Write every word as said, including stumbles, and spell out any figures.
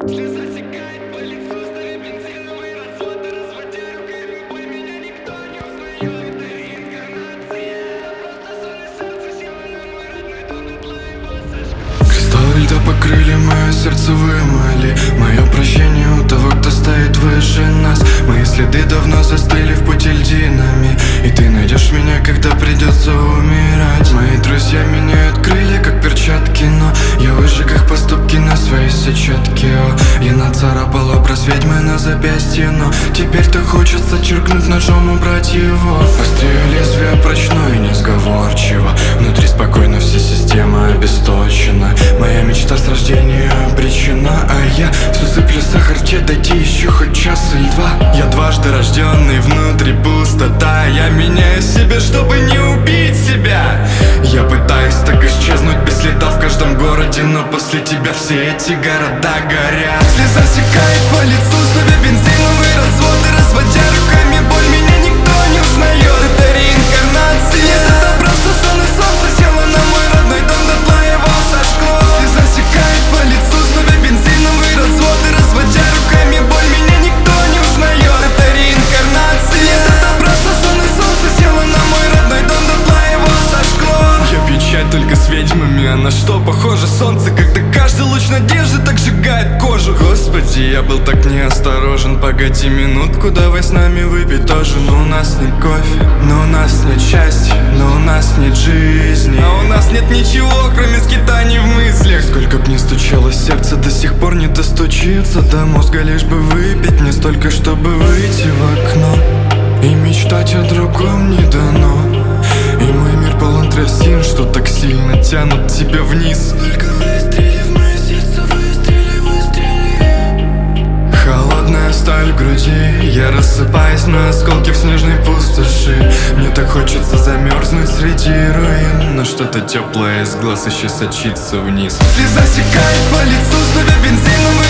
Слеза стекает по лицу, ставя бензиновые разводы, разводя руками боль, меня никто не узнает. Это реинкарнация, просто соль и солнце села на мой родной дом, дотла его сожгла. Кристаллы льда покрыли мое сердце, вымыли мое прощение у того, кто стоит выше нас. Мои следы давно застыли в пути льдинами, и ты найдешь меня, когда придется умирать. Мои друзья меняют крылья, как перчатки, но я выжег их поступки на своей сетчатке. О, я нацарапал образ ведьмы на запястье, но теперь-то хочется черкнуть ножом, убрать его. Острее лезвие прочно и несговорчиво, внутри спокойно вся система обесточена. Моя мечта с рождения обречена, а я все сыплю сахар в чай, дойти еще хоть час или два. Я дважды рожденный, внутри пустота. Я меняю себя, чтобы не убить себя. Я пытаюсь так исчезнуть без следа в каждом городе, но после тебя все эти города горят. Слеза стекает по лицу, ставя бензиновые разводы, разводя руками боль, меня никто не узнает. Это реинкарнация. Нет, это просто сон, и солнце село на мой родной дом, дотла его сожгло. Слеза стекает по лицу, ставя бензиновые разводы, разводя руками боль, меня никто не узнает. Это реинкарнация. Нет, это просто сон, и солнце село на мой родной дом, дотла его сожгло. Я печать только с ведьмами, а на что похоже солнце, когда каждый луч надежды так сжигает кожу. Господи, я был так неосторожен. Погоди минутку, давай с нами выпить тоже. Но у нас нет кофе, но у нас нет счастья, но у нас нет жизни, а у нас нет ничего, кроме скитаний в мыслях. Сколько б ни стучало сердце, до сих пор не достучиться до мозга, лишь бы выпить не столько, чтобы выйти в окно. И мечтать о другом не дано. И мой мир полон трясин, что так сильно тянут тебя вниз. Только выстрели в мое сердце, выстрели, выстрели. Холодная сталь в груди, я рассыпаюсь на осколки в снежной пустоши. Мне так хочется замерзнуть среди руин, но что-то теплое из глаз еще сочится вниз. Слеза стекает по лицу, ставя бензином